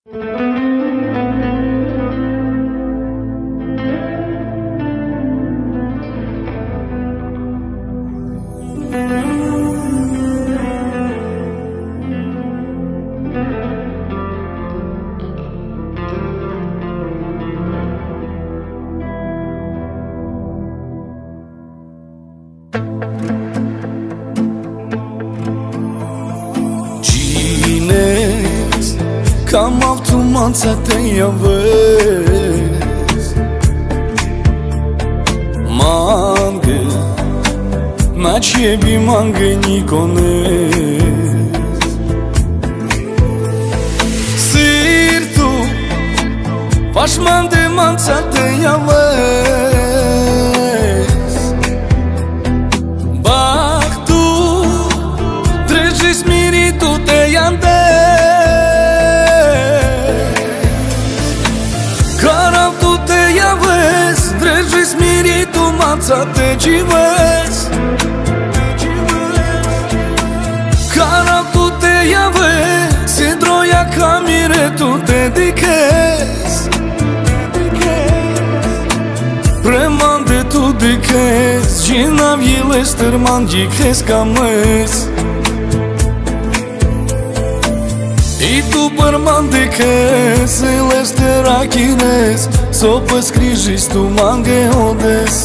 Cine-s cam automat te javës Mangë Ma qebi mangë një konës Sirtu Pashmande manca te javës Baktu Drejgjis miritu te jande Maca te gjivës Kara tu te javës Si droja kamire tu te dikes Premande tu dikes Gjina vjiles tërman gjikes kamës I tu përman dikes E les të rakines So pës kryzhis tu mange hodes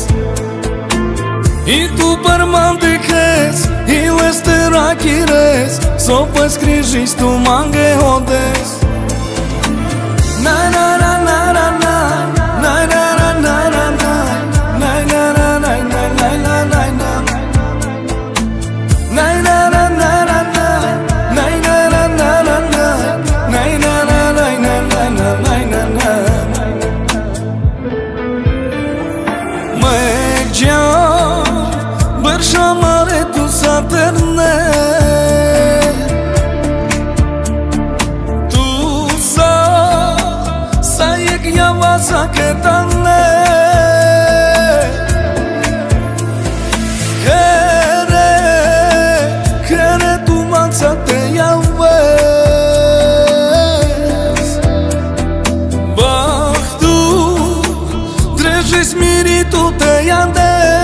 I tu përman dikes I les të rakines So pës kryzhis tu mange hodes Na na na na na na Na na na na na na Na na na na na na na na na Na na na na na na Na na na na na na Na na na na na na na na na Më gjatë Bërësha mare tu sa tërne Tu sa jek java sa ketane Kere tu manca te javës Baktu Drejgjis miritu te jande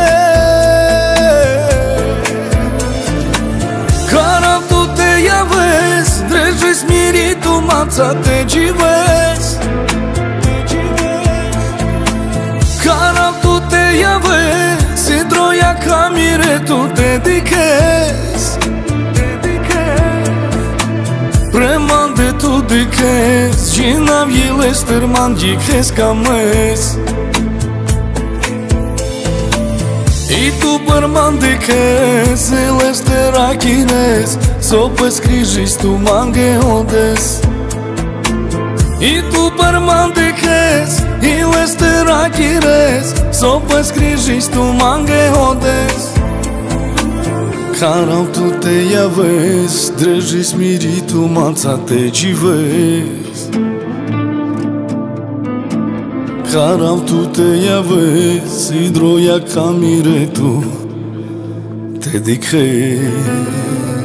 Spiritu maca te gjivës Kara tu te javës Si droja kamire tu te dikes Premande tu dikes Gjina vjiles tërman gjikes kamës I tu përman dikes E les të rakines So pës kryzhis tu mange hodes I tu përman dikes I les të rakines So pës kryzhis tu mange hodes Karav tu te javës Drejgjis miritu maca te gjivës Karav tu te javës Si droja kamire tu te dikes